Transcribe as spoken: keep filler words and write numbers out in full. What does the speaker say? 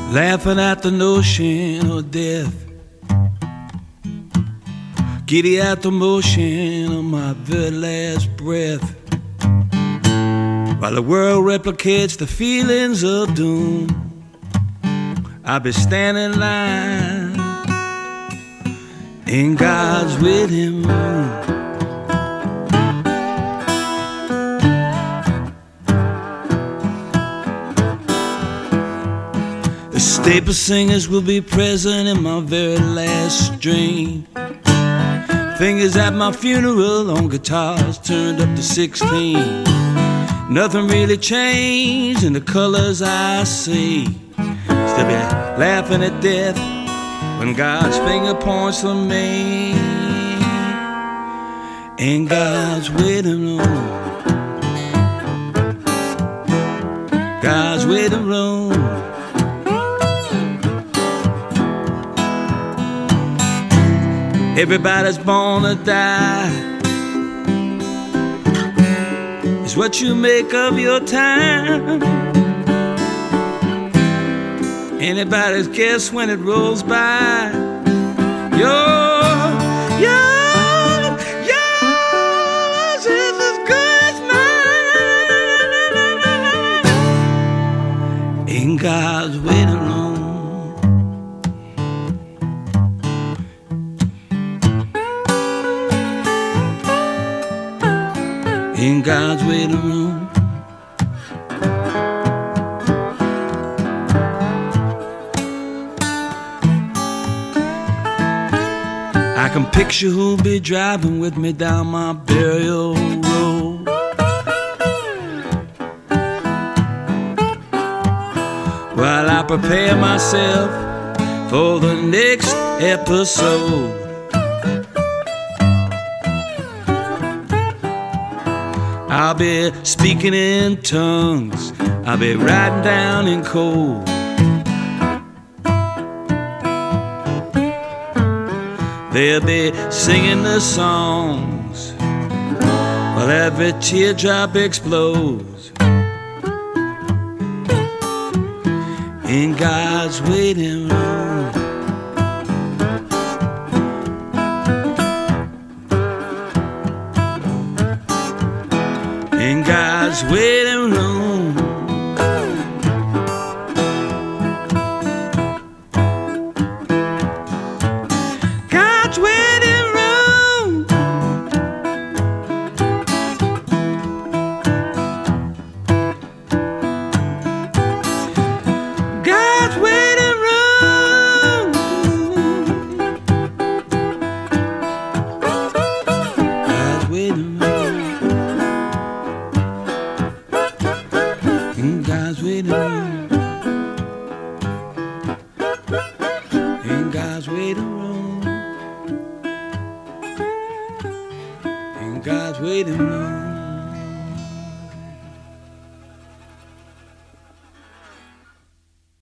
laughing at the notion of death, giddy at the motion of my very last breath, while the world replicates the feelings of doom. I'll be standing in line in God's waiting room. The staple singers will be present in my very last strain. Fingers at my funeral on guitars turned up to sixteen. Nothing really changed in the colors I see. Still be laughing at death when God's finger points to me in God's waiting room. God's waiting room. Everybody's born to die. It's what you make of your time. Anybody's guess when it rolls by. Your, your, yours is as good as mine. In God's waiting room. In God's waiting room. I can picture who'll be driving with me down my burial road, while I prepare myself for the next episode. I'll be speaking in tongues, I'll be writing down in code. They'll be singing the songs while every teardrop explodes in God's waiting room. In God's waiting room. God's waiting room. God's waiting room. God's waiting room. In God's waiting room. In God's waiting room. In God's waiting room.